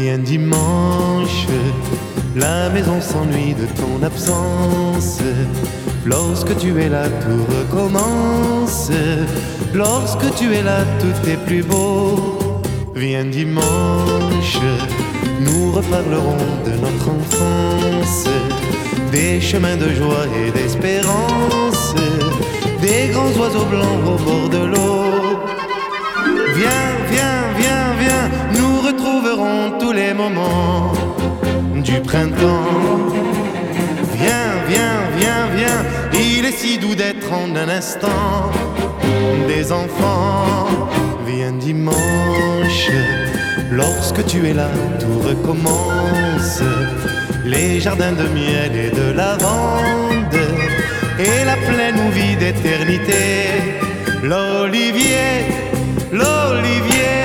Viens dimanche, la maison s'ennuie de ton absence. Lorsque tu es là, tout recommence. Lorsque tu es là, tout est plus beau. Viens dimanche, nous reparlerons de notre enfance, des chemins de joie et d'espérance, des grands oiseaux blancs au bord de l'eau. Viens, viens, viens, viens, nous retrouverons tous les moments du printemps. Viens, viens, viens, viens, il est si doux d'être en un instant des enfants. Viens dimanche, lorsque tu es là, tout recommence. Les jardins de miel et de lavande, et la plaine où vit d'éternité. L'olivier, l'olivier.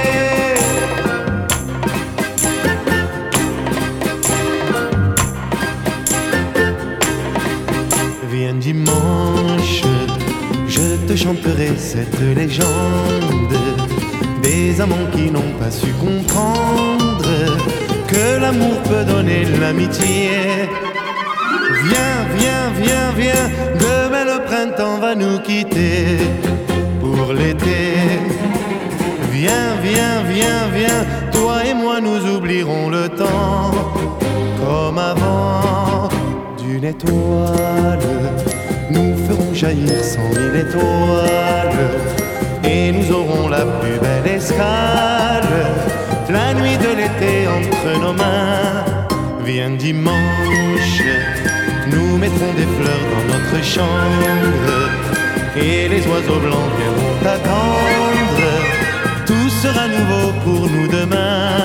Viens dimanche, je te chanterai cette légende des amants qui n'ont pas su comprendre que l'amour peut donner l'amitié. Viens, viens, viens, viens, demain le printemps va nous quitter pour l'été. Viens, viens, viens, viens, toi et moi nous oublierons le temps comme avant. D'une étoile, nous ferons jaillir 100 000 étoiles, et nous aurons la plus belle escale, la nuit de l'été entre nos mains. Viens dimanche, nous mettrons des fleurs dans notre chambre, et les oiseaux blancs viendront t'attendre. Tout sera nouveau pour nous demain.